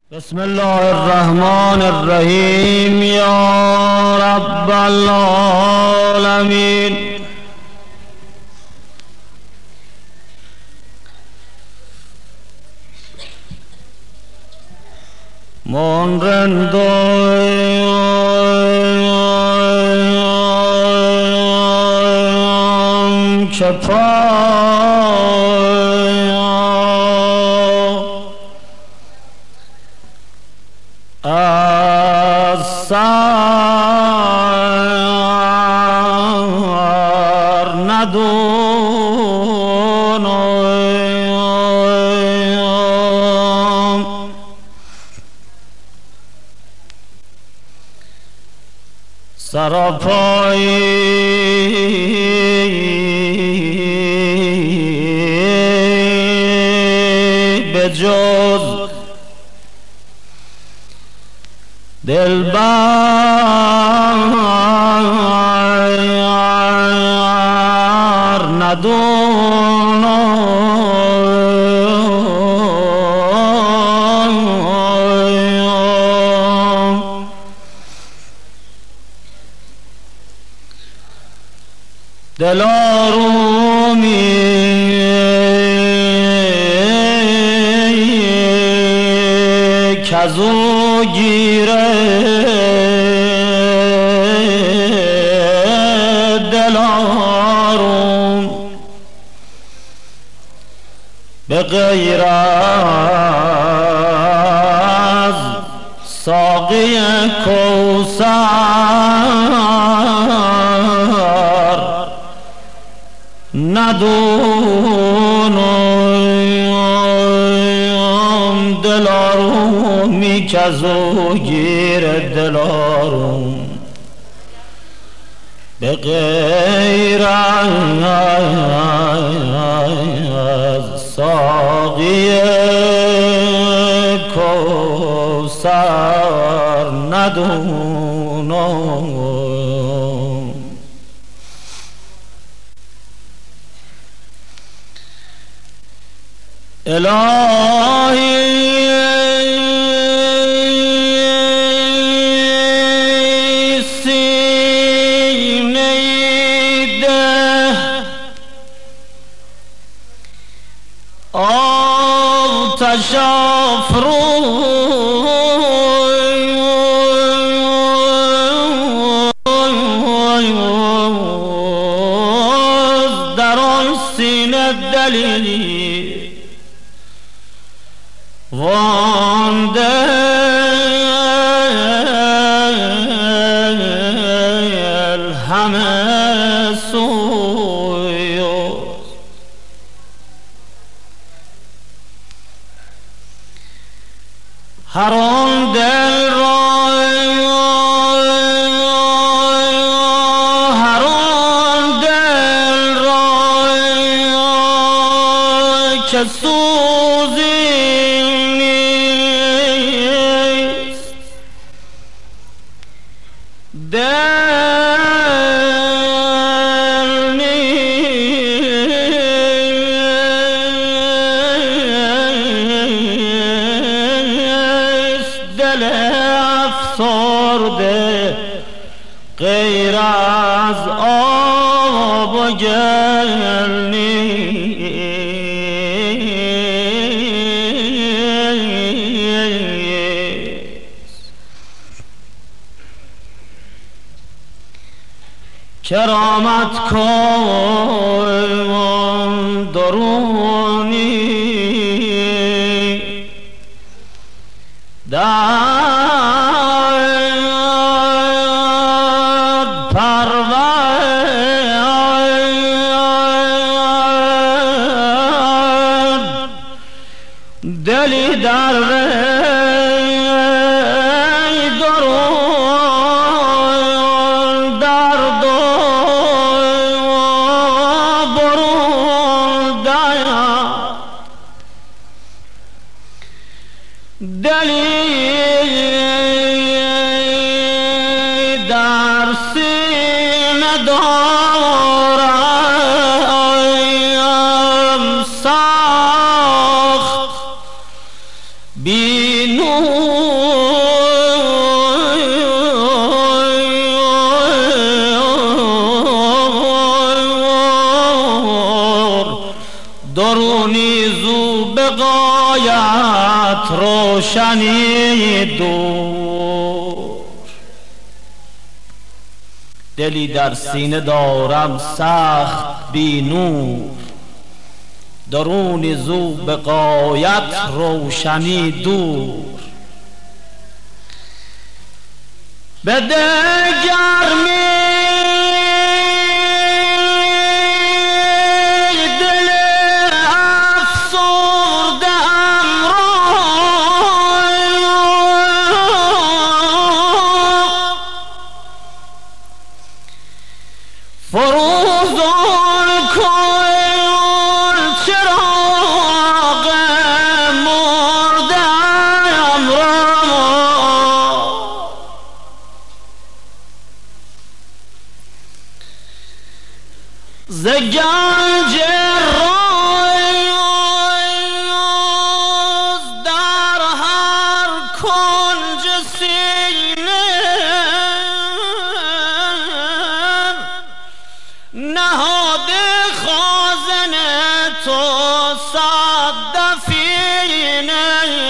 بسم الله الرحمن الرحیم یا رب العالمین. من رندو از سر ندونم، سراپایی به جز دلبر ندونم، دلارومی کزو گیره دلاروم، به غیر از ساقی کوثر ندونم، دلارومی کزو گیر دلاروم، به غیر از ساقی کوثر ندونم. الهی آتش افروز در آن سینه دلیلی وان دل همه سوی هر آن دل را، هر آن دل را که سوزی نیست، دل نیست، دل افسرده غیر از آب و گل نیست. کرامت کن درونی در پرورد دلی در وی درون درد و برون دلی در سینه دارم ساخت بی نور روشنی دور. دلی در سینه دارم سخت بی نور، درونی زو به غایت روشنی دور. بده گرمی دل افسرده ام را، فروزان کن چراغ مرده ام را. ز گنج راز در هر کنج سینه نهاده خازن تو صد دفینه.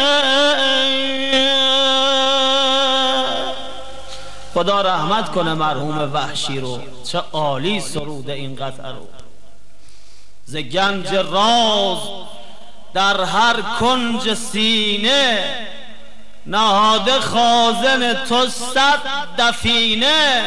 خدا رحمت کنه مرحوم وحشی رو، چه عالی سروده این قطعه رو. ز گنج راز در هر کنج سینه نهاده خازن تو صد دفینه.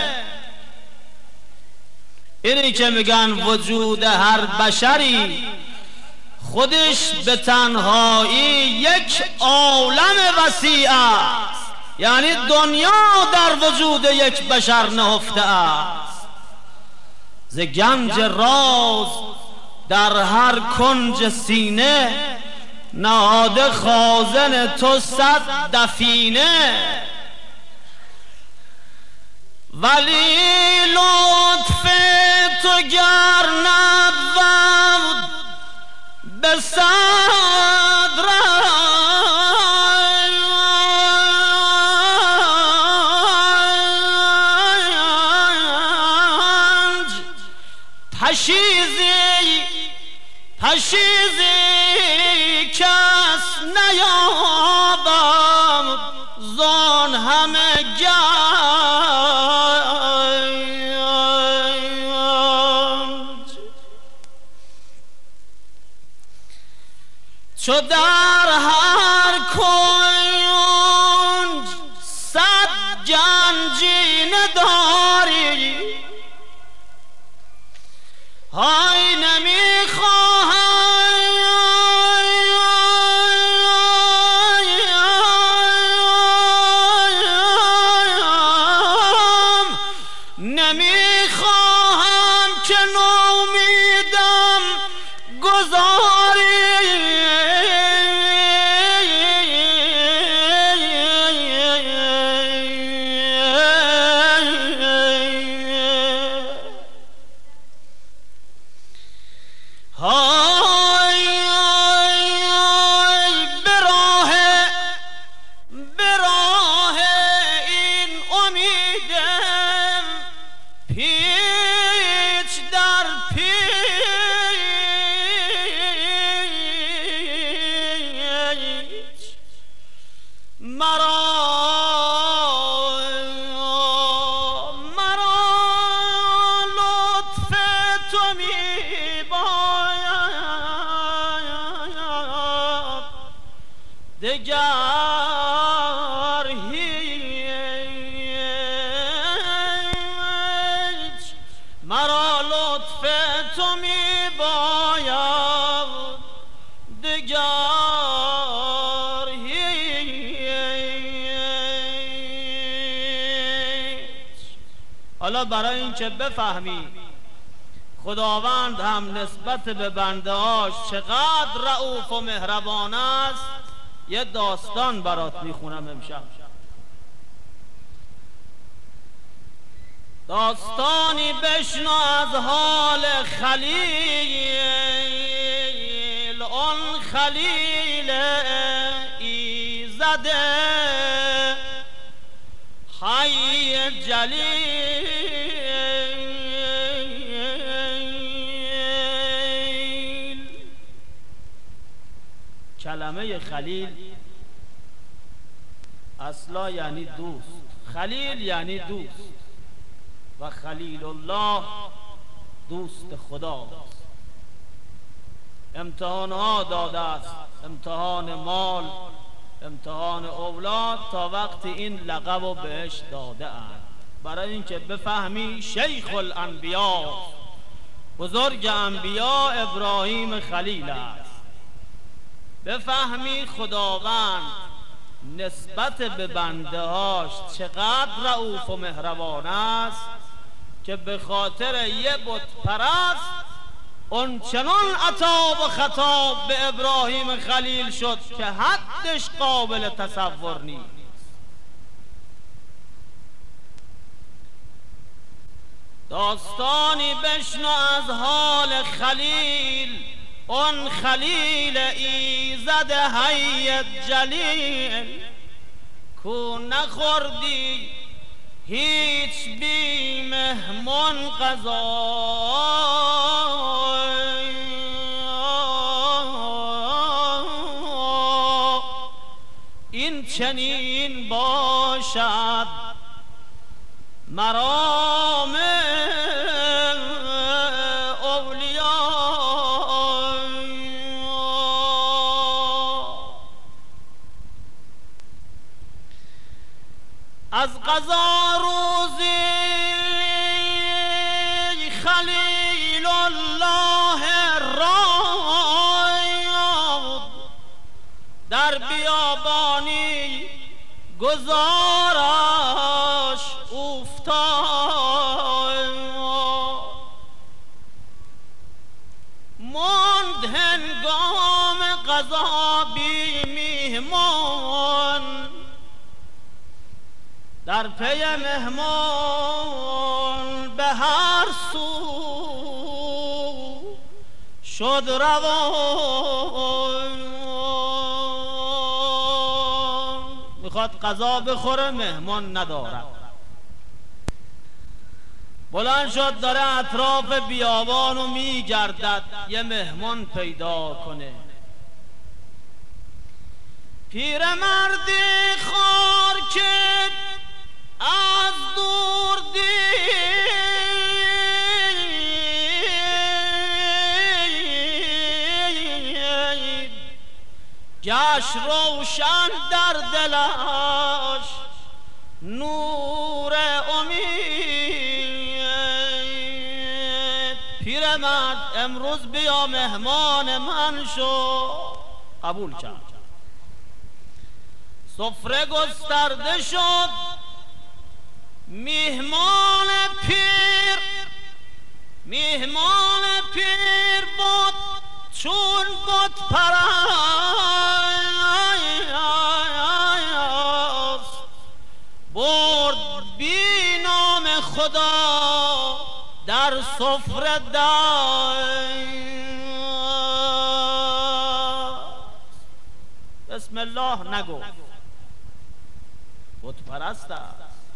اینی که میگن وجود هر بشری خودش به تنهایی یک عالم وسیع است، یعنی دنیا در وجود یک بشر نهفته است. ز گنج راز در هر کنج سینه نهاده خازن تو صد دفینه. ولی لطف تو گر نبود به صد رنج پشیزی کس نیابم زان همه گنج. چو در هر کنج صد گنجینه داری، های نمیخواهم که نومیدم گذاری. به راه این امیدم پیچ در پیچ مرا لطف تو می باید دگر هیچ. مرا لطف تو می باید دگر هیچ. حالا برای این که بفهمی خداوند هم نسبت به بنده هاش چقدر رؤوف و مهربان است، یه داستان برات میخونم امشب. داستانی بشنو از حال خلیل، آن خلیل ایزده حی جلیل. کلمه خلیل اصلا یعنی دوست، خلیل یعنی دوست و خلیل الله دوست خداست. امتحانها داده است، امتحان مال، امتحان اولاد، تا وقتی این لقب رو بهش داده اند، برای اینکه بفهمی شیخ الانبیا، بزرگ انبیا ابراهیم خلیل است. بفهمی خداوند نسبت به بنده هاش چقدر رؤوف و مهربان است که به خاطر یه بت پرست اون چنان عتاب و خطاب به ابراهیم خلیل شد که حدش قابل تصور نیست. داستانی بشنو از حال خلیل، اون خلیل ایزد حی جلیل، کو نخوردی هیچ بی مهمان غذا، این چنین باشد مرام اولیا. از قضا روزی خلیل الله را در بیابانی گزارش افتاد، ماند هنگام قضا بی میهمان، در پی مهمان به هر سو شد روان. میخواد غذا بخوره، مهمان ندارد. بلند شد داره اطراف بیابانو میگردد یه مهمان پیدا کنه. پیرمردی خوار که از دور دید، گشت روشن در دلش نور امید. پیرمرد امروز بیا مهمان من شو. قبول کرد. سفره گسترده شد، میهمان پیر بود چون بود پرست، برد بی نام خدا در سفره دست. بسم الله نگفت، بت پرست است.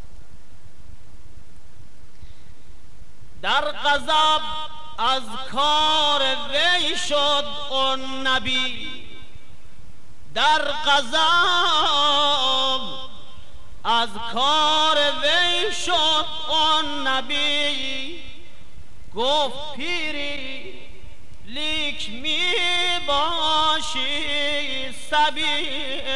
در غضب از کار وی شد اون نبی، در غضب از کار وی شد اون نبی. گفت پیری لیک می باشی صبی،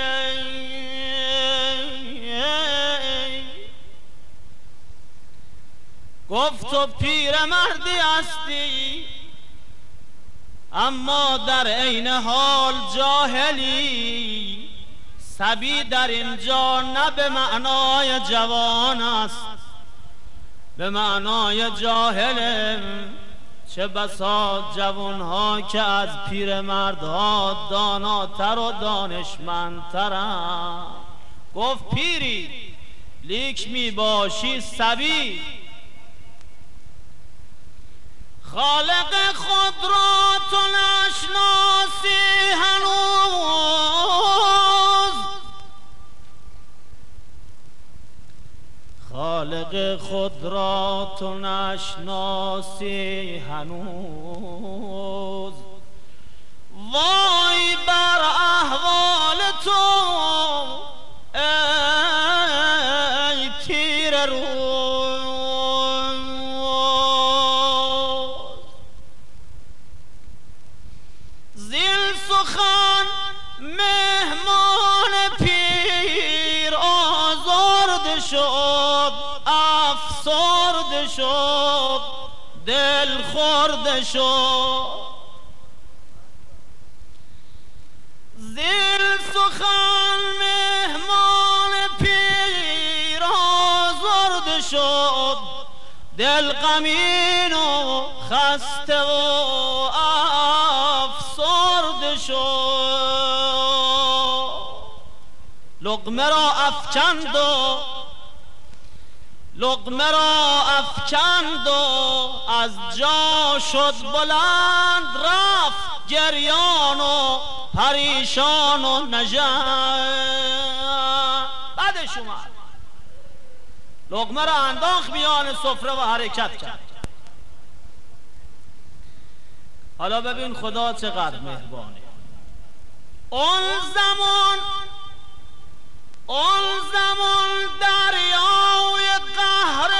گفت تو پیرمردی هستی اما در عین حال جاهلی. صبی در اینجا نه به معنای جوان است، به معنای جاهل. چه بسا جوانها که از پیرمردها داناتر و دانشمندترند. گفت پیری لیک می باشی صبی. خالق خود را تو نشناسی هنوز، خالق خود را تو نشناسی هنوز. وای بر احوال تو تیر روز، زین سخن مهمان پیر آزرده شد، افسرده شد، دل خورده شد. زین سخن مهمان پیر آزرده شد، دل غمین و خسته و افسرده شد. لقمه را افکند و لقمه را افکند و از جا شد بلند، رفت گریان و پریشان و نژند. بعدش اومد لقمه را انداخت میان سفره و حرکت کرد. حالا ببین خدا چقدر مهربانه. اون زمان دریای قهر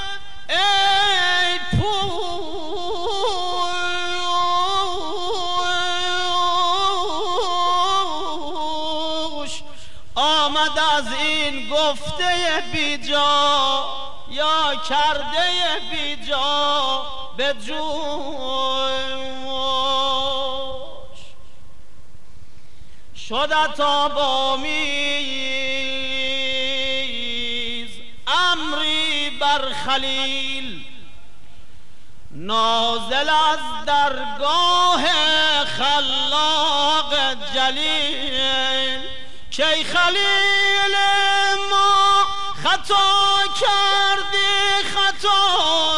ای پوش آمد از این گفته بیجا یا کرده بیجا به جوش. شدت آبامیز امری بر خلیل، نازل از درگاه خلاق جلیل. کی خلیل ما خطا کردی خطا،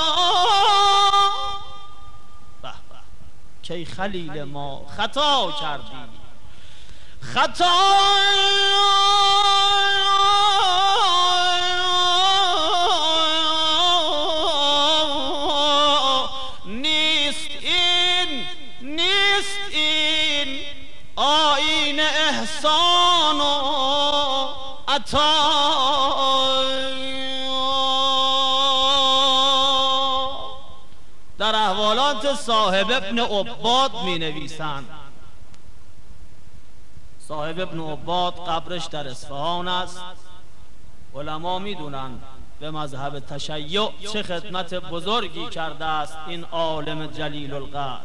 کی خلیل ما خطا کردی خطا، نیست این آیین احسان و عطا. در احوالات صاحب ابن عباد می نویسند. صاحب ابن عباد قبرش در اصفهان است. علما می دونند به مذهب تشیع چه خدمت بزرگی کرده است این عالم جلیل القدر.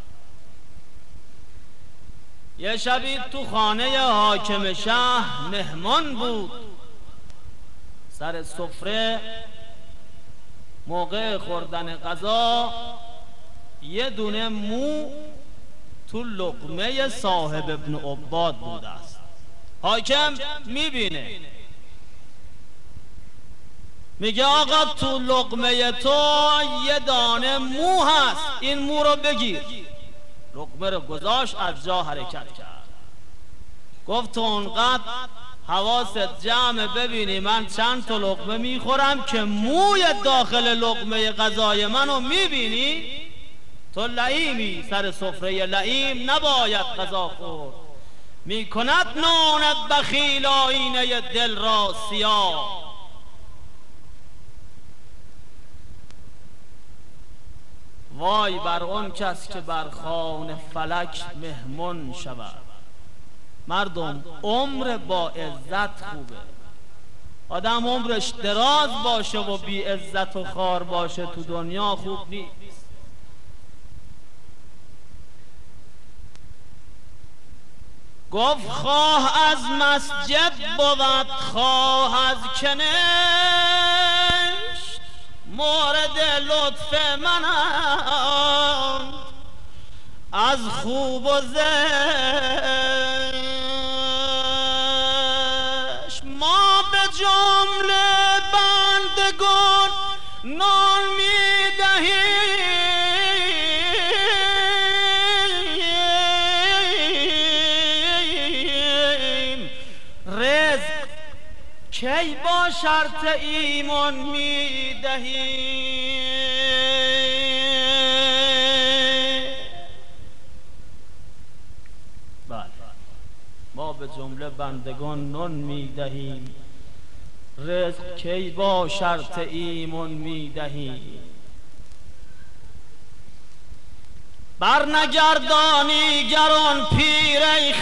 یه شبی تو خانه حاکم شهر مهمان بود. سر سفره موقع خوردن غذا یه دونه مو تو لقمه صاحب ابن عباد بوده است. حاکم میبینه، میگه آقا تو لقمه تو یه دانه مو هست، این مو رو بگیر. لقمه رو گذاشت، از جا حرکت کرد. گفت تو اونقدر حواست جمع ببینی من چند تا لقمه میخورم که موی داخل لقمه غذای منو میبینی؟ تو لئیمی، سر سفره لئیم نباید غذا خورد. میکند نانت بخیل آینه دل را سیاه. وای بر اون کس که بر خوان فلک مهمان شود. مردم عمر با عزت خوبه. آدم عمرش دراز باشه و بی عزت و خوار باشه تو دنیا خوب نیست. گفت خواه از مسجد بود خواه از کنشت، مورد لطف منند از خوب و زشت. ما به جمله بندگان نان میدهیم، رزق کی با شرط ایمان میدهیم. ما به جمله بندگان نان میدهیم، رزق کی با شرط ایمن میدهی. برنگردانی گران پیر ای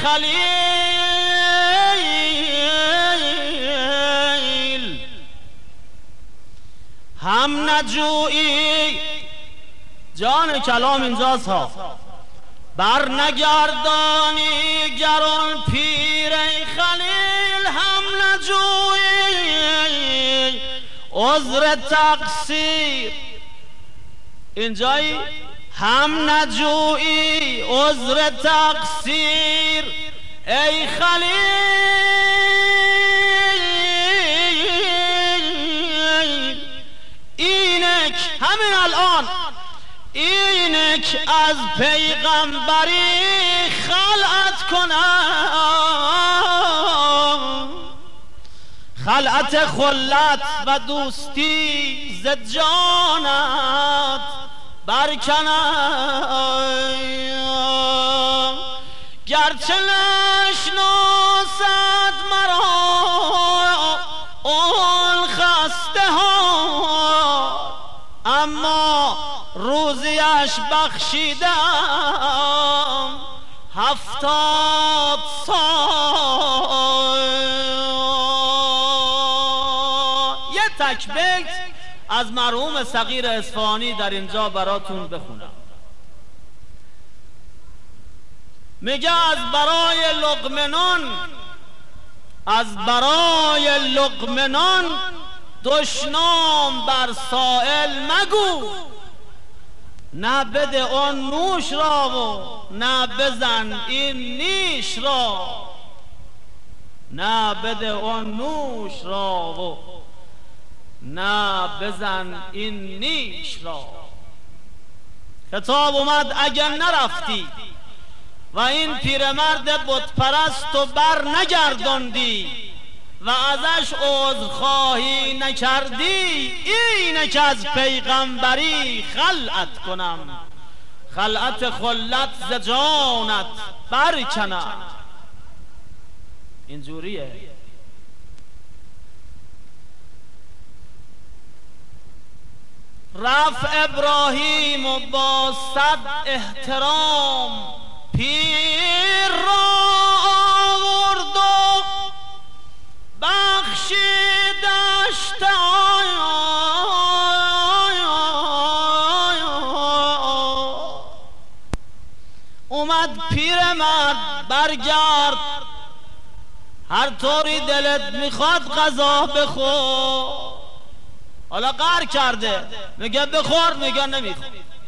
خلیل، هم نجویی. جان کلام اینجاست ها. برنگردانی گران پیر ای خلیل، هم نجویی عذر تقصیر. اینجایی هم نجویی عذر تقصیر ای خلیل. اینک همین الان، اینک از پیغمبری خلعت کنم، خلعت خلت و دوستی ز جانت برکنم. گرچه نشناسد مرا اون خسته ها، اما روزیش بخشیدم 70 سال. یه تک بیت از مرحوم صغیر اصفهانی در اینجا براتون بخونم. میگه از برای لقمنان، از برای لقمنان دشنام بر سائل مگو، نه بده آن نوش را و نه بزن این نیش را، نه بده آن نوش را و نه بزن این نیش را. خطاب اومد اگر نرفتی و این پیرمرد بت پرست و بر نگرداندی و ازش عذرخواهی نکردی، اینه که از پیغمبری خلعت کنم، خلعت خلت ز جانت برکنم. اینجوریه. رفت ابراهیم و با 100 احترام پیر را آورد و بخشیدش اومد پیرمرد برگرد، هر طوری دلت میخواد غذا بخور. حالا قهر کرده، میگه بخور، میگه نمیخور.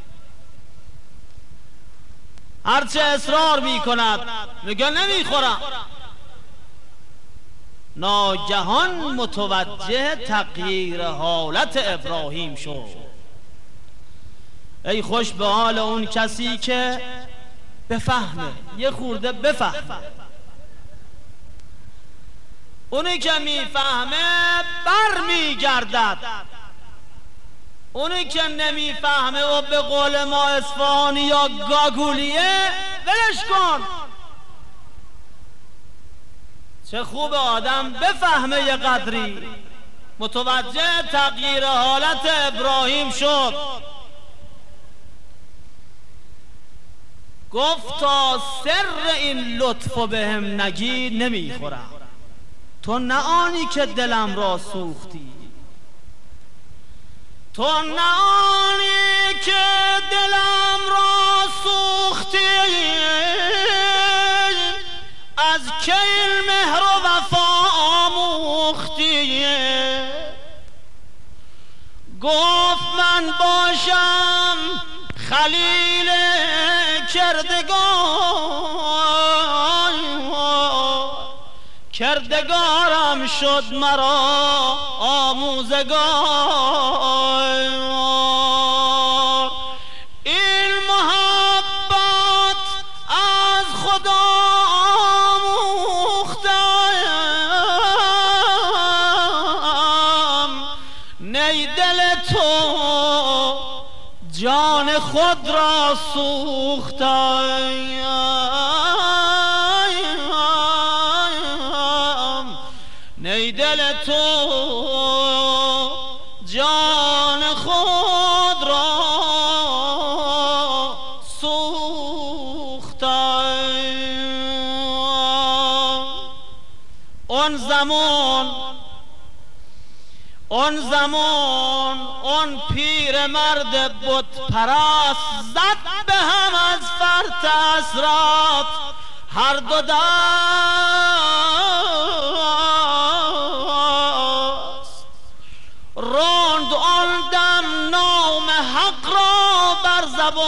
هرچه اصرار میکند میگه نمیخورم. ناگهان متوجه تغییر حالت ابراهیم شد. ای خوش به حال اون کسی که بفهمه، یه خورده بفهمه. اونی که میفهمه بر میگردد، اونی که نمیفهمه و به قول ما اصفهانی یا گاگولیه ولش کن. چه خوب آدم بفهمه یه قدری. متوجه تغییر حالت ابراهیم شد. گفت تا سر این لطفو بهم نگی نمیخورم. تو نه آنی که دلم را سوختی، تو نه آنی که دلم را سوختی، از کی مهر و وفا آموختی. گفت من باشم خلیل کردگارم شد مرا آموزگار. این محبت از خدا آموختم، نی دل تو جان خود را سوختم، نی ای دل تو جان خود را سوخته، اون زمان اون پیر مرد بت پرست زد به هم از فرط اسرات هر دو دست، راند آن دم نام حق را بر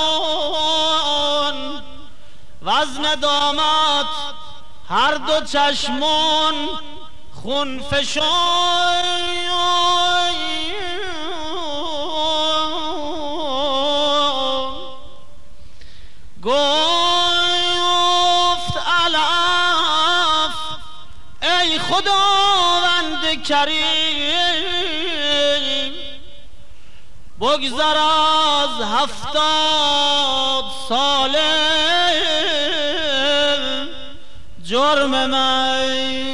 زبان و از ندامت هر دو چشمان خون فشان، گفت العفو ای خداوند کریم، بگذر از 70 ساله جرم من،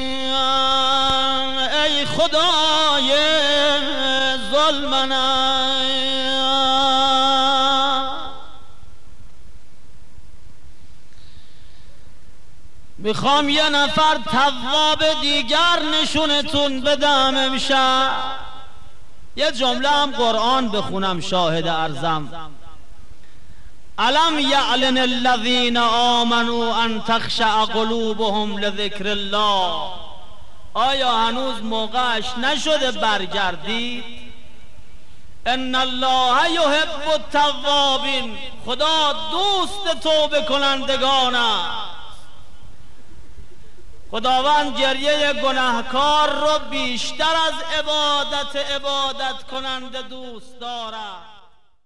ای خدای ظلم میخوام یه نفر تواب دیگر نشونتون بدم امشب. یه جمله هم قرآن بخونم شاهد ارزم. الم یعلن الذین آمنوا ان تخشع قلوبهم لذکر الله، آیا هنوز موقعش نشده برگردید؟ ان الله یحب التوابین، خدا دوست توبه کنندگان است. خداوند گریه گناهکار رو بیشتر از عبادت کننده دوست دارد.